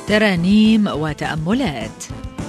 ترانيم وتأملات.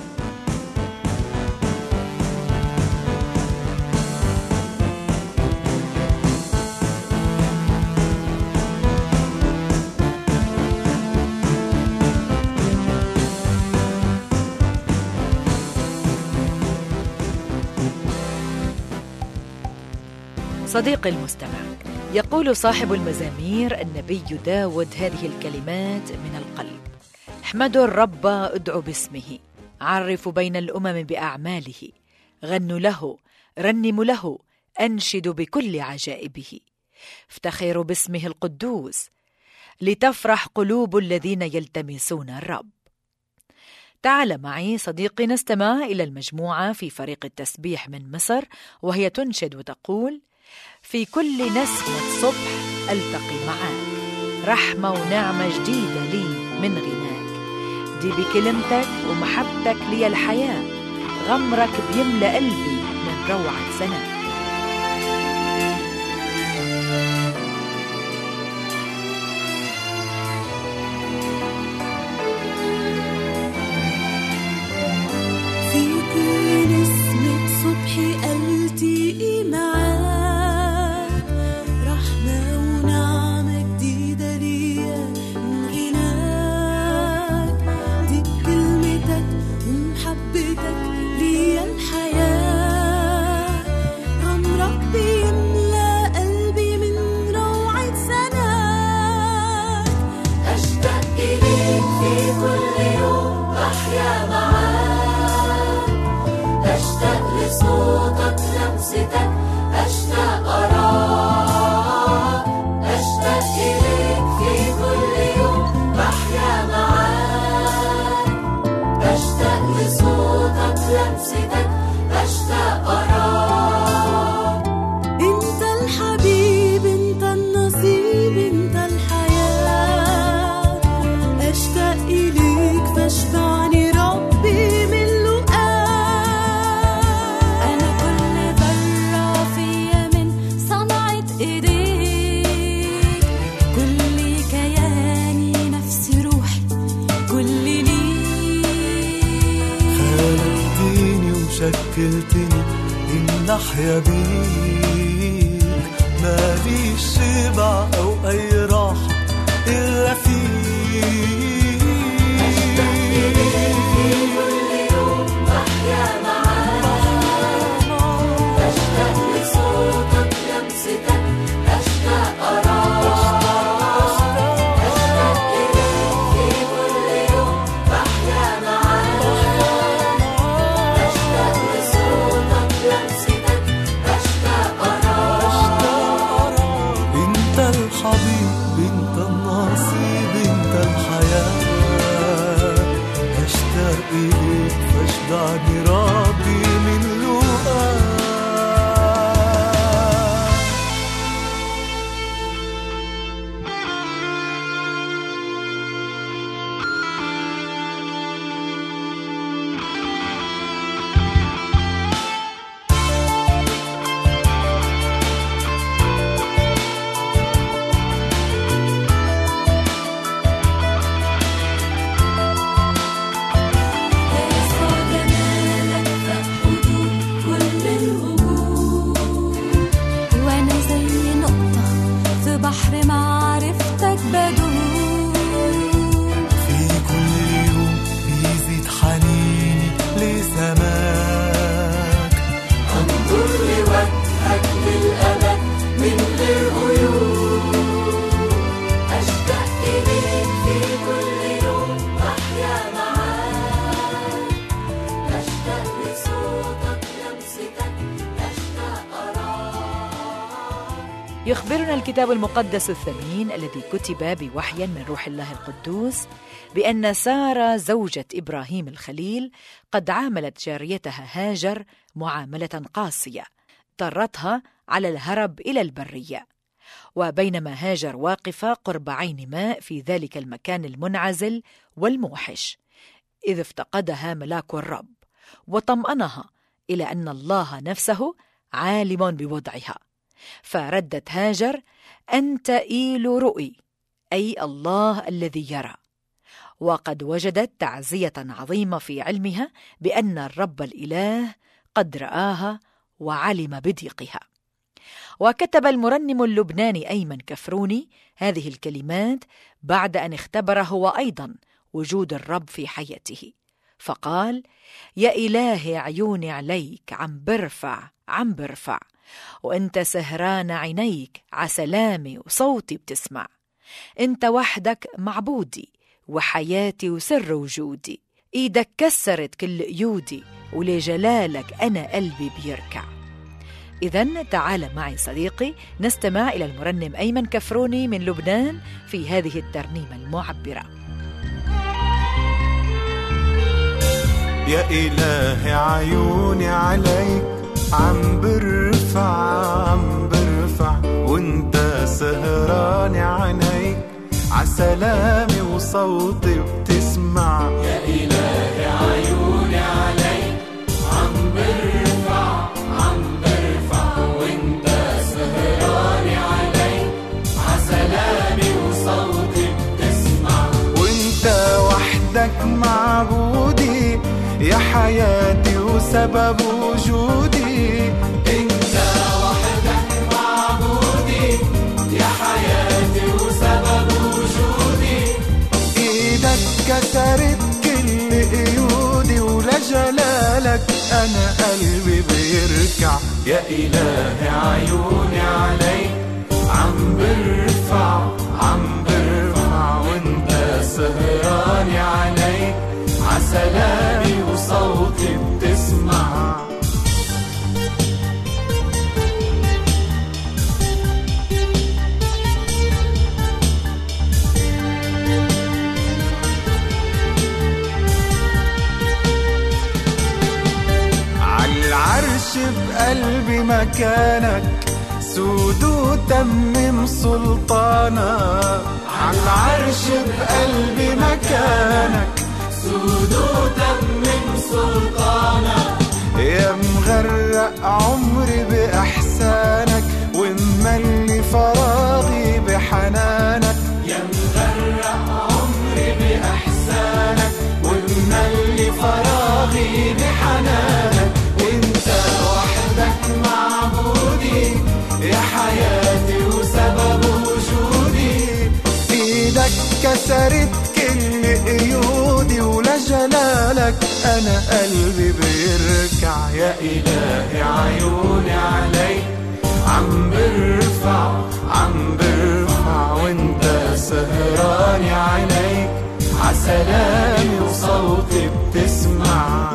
صديقي المستمع، يقول صاحب المزامير النبي داود هذه الكلمات من القلب: احمدوا الرب، ادعوا باسمه، عرفوا بين الأمم بأعماله، غنوا له، رنموا له، أنشدوا بكل عجائبه، افتخروا باسمه القدوس، لتفرح قلوب الذين يلتمسون الرب. تعال معي صديقي نستمع إلى المجموعة في فريق التسبيح من مصر، وهي تنشد وتقول: في كل نسمة صبح ألتقي معاك، رحمة ونعمة جديدة لي من غناك، دي بكلمتك ومحبتك لي الحياة، غمرك بيملأ قلبي من روعة سناك. في كل نسمة صبح ألتقي معاك، رحمة ونعمة جديدة ليا من غناك، دي بكلمتك ومحبتك ليا الحياة، غمرك بيملأ قلبي من روعة سناك. أشتاق إليك في كل يوم أحيا معاك، أشتاق لصوتك لمستك، أشتاق أراك، أشتاق إليك في كل يوم بحيا معاك، أشتاق لصوتك لمستك، أشتاق أراك. أنت الحبيب، أنت النصيب، أنت الحياة، أشتاق إليك فاشبعني ربي من لقاك. أنا كل ذرة فيا من صنعة إيديك، كل كياني نفسي روحي كل ليك. خلقتني وشكلتني إن أحيا بيك، ماليش شبع أو أي راحة إلا فيك. أشتاق إليك في كل يوم بحيا معاك، أشتاق لصوتك لمستك، أشتاق أراك، أشتاق إليك في كل يوم بحيا معاك، أشتاق لصوتك لمستك، أشتاق أراك. أنت الحبيب، أنت النصيب، أنت الحياة، أشتاق إليك فاشبعني ربي من لقاك. يسوع جمالك فوق حدود كل الوجود، وأنا زي نقطة في بحر معرفتك بدون. في كل يوم بيزيد حنيني لسماك، انظر لوجهك للأبد من غير قيود، أشتاق إليك في كل يوم أحيا معاك، أشتاق لصوتك لمستك، أشتاق أراك. يخبرنا الكتاب المقدس الثمين الذي كتب بوحي من روح الله القدوس بأن سارة زوجة إبراهيم الخليل قد عاملت جاريتها هاجر معاملة قاسية اضطرتها على الهرب إلى البرية. وبينما هاجر واقفة قرب عين ماء في ذلك المكان المنعزل والموحش، إذ افتقدها ملاك الرب وطمأنها إلى أن الله نفسه عالم بوضعها، فردت هاجر: أنت إيل رؤي، أي الله الذي يرى. وقد وجدت تعزية عظيمة في علمها بأن الرب الإله قد رآها وعلم بضيقها. وكتب المرنم اللبناني أيمن كفروني هذه الكلمات بعد أن اختبر هو أيضا وجود الرب في حياته، فقال: يا إلهي عيوني عليك عم برفع وانت سهران عينيك عسلامي وصوتي بتسمع، انت وحدك معبودي وحياتي وسر وجودي، ايدك كسرت كل قيودي ولجلالك أنا قلبي بيركع. إذن تعال معي صديقي نستمع إلى المرنم أيمن كفروني من لبنان في هذه الترنيمة المعبرة. يا إلهي عيوني عليك عم برفع وانت سهراني عينيك عسلامي وصوتي بتسمع. يا إلهي عيوني عليك عم برفع وانت سهراني عليك عسلامي وصوتي بتسمع. وانت وحدك معبودي يا حياتي وسبب وجودي، انت وحدك معبودي يا حياتي وسبب وجودي. ايدك كسرت كل قيودي ولجلالك انا قلبي بيركع. يا إلهي عيوني عليك عم برفع وانت سهراني عليك عسلامي وصوتي بتسمع. عالعرش بقلبي مكانك سود وتمم سلطانك. عالعرش بقلبي مكانك سود وتمم سلطانك. يا مغرق عمري بإحسانك ومملي فراغي بحنانك. يا مغرق عمري بإحسانك ومملي فراغي بحنانك. وانت وحدك معبودي يا حياتي وسبب وجودي. ايدك كسرت كل قيودي ولجلالك انا قلبي بيركع. يا إلهي عيوني عليك عم برفع وانت سهراني عينيك عسلامي وصوتي بتسمع.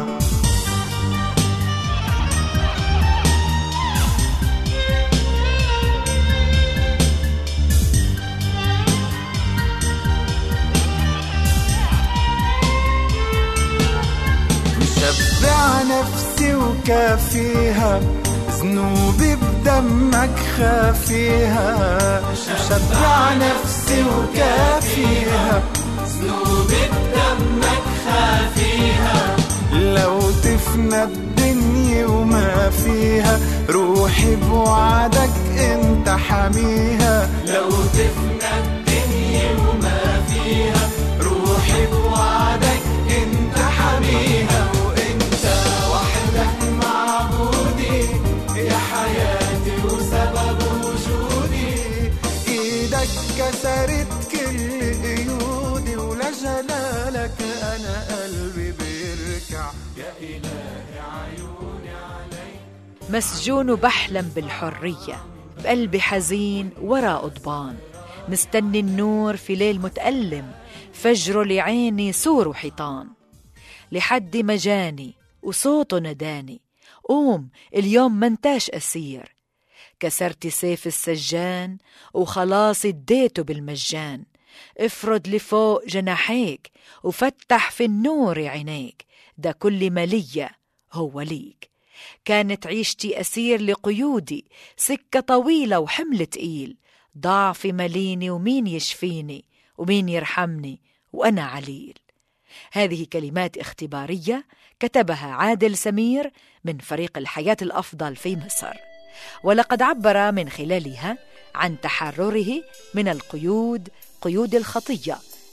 مشبع نفسي وكافيها ذنوبي بدمك خافيها. مشبع نفسي وكافيها ذنوبي بدمك خافيها. لو تفنى الدنيا وما فيها روحي بوعدك انت حميها. لو تفنى الدنيا وما فيها روحي بوعدك انت حميها. وانت وحدك معبودي يا حياتي وسبب وجودي. ايدك كسرت كل قيودي ولجلالك انا قلبي بيركع. يا إلهي عيوني عليك مسجون بحلم بالحرية بقلبي حزين ورا قضبان، مستني النور في ليل متألم فجره لعيني سور وحيطان. لحد ما جاني وصوته نداني قوم اليوم منتاش أسير، كسرت سيف السجان وخلاص اديته بالمجان. افرد لفوق جناحيك وفتح في النور عينيك، ده كل ما ليا هو ليك. كانت عيشتي أسير لقيودي، سكة طويلة وحمل تقيل، ضعفي مليني ومين يشفيني ومين يرحمني وأنا عليل. هذه كلمات اختبارية كتبها عادل سمير من فريق الحياة الأفضل في مصر، ولقد عبر من خلالها عن تحرره من القيود، قيود الخطية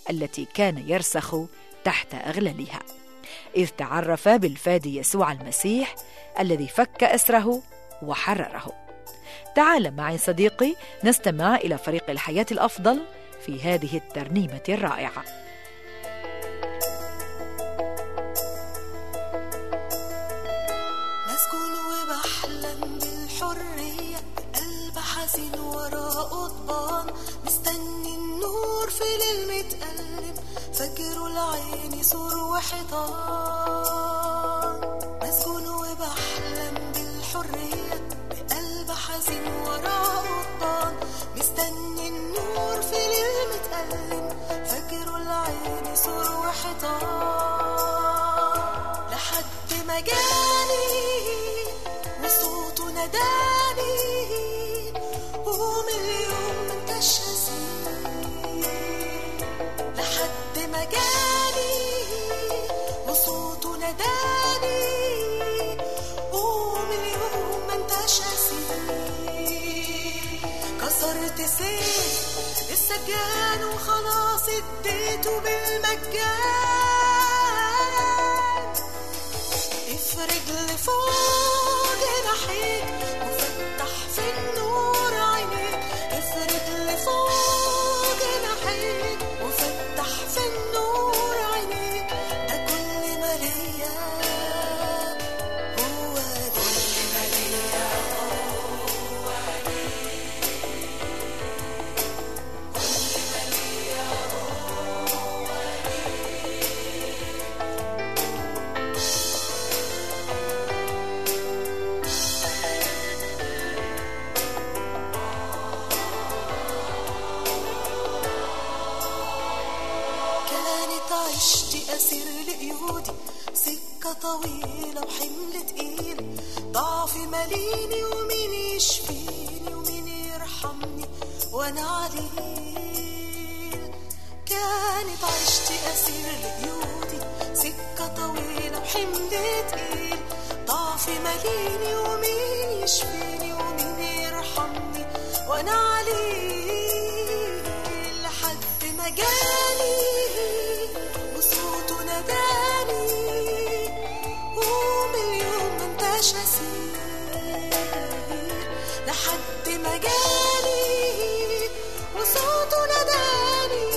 التي كان يرسخ تحت أغلالها، إذ تعرف بالفادي يسوع المسيح الذي فك أسره وحرره. تعال معي صديقي نستمع إلى فريق الحياة الأفضل في هذه الترنيمة الرائعة. مسكون وبحلم بالحرية، قلب حزين ورا قضبان، مستني النور في ليل متألم، فجر العين يسور وحيطان. مسكون وبحلم بالحرية، بقلب حزين ورا قضبان، مستني النور في ليل متألم، فجر العين يسور وحيطان. لحد ما جاني وصوته نداني، قوم اليوم منتش هسيب. لحد ما جاني وصوته نداني، قوم اليوم منتش هسيب. كسرت سيف السجان وخلاص اديته بالمجان. افرج لفوق جناحيك وفتح في النور عينيك، افرج لفوق جناحيك وفتح في النور عينيك. ده كل ما ليا هو كل ما ليا هو عشت أسير لقيودي، سكة طويلة وحمل تقيل، ضعفي ماليني ومين يشفيني ومين يرحمني وانا عليل. كانت عشت أسير لقيودي، سكة طويلة وحمل تقيل، ضعفي ماليني ومين يشفيني ومين يرحمني وانا عليل. لحد ما جاني وصوته نداني، قوم اليوم منتش هسير. لحد ما جاني وصوته نداني،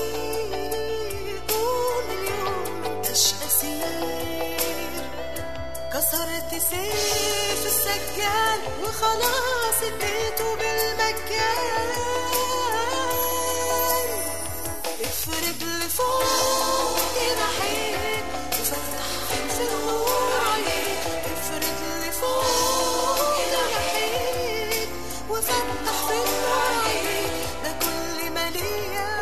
قوم اليوم منتش هسير. كسرت سيف السجان وخلاص اديته بالمجان. افرج لفوق جناحيك وفتح في النور عينيك، افرج لفوق جناحيك وفتح في النور عينيك. ده كل ما ليا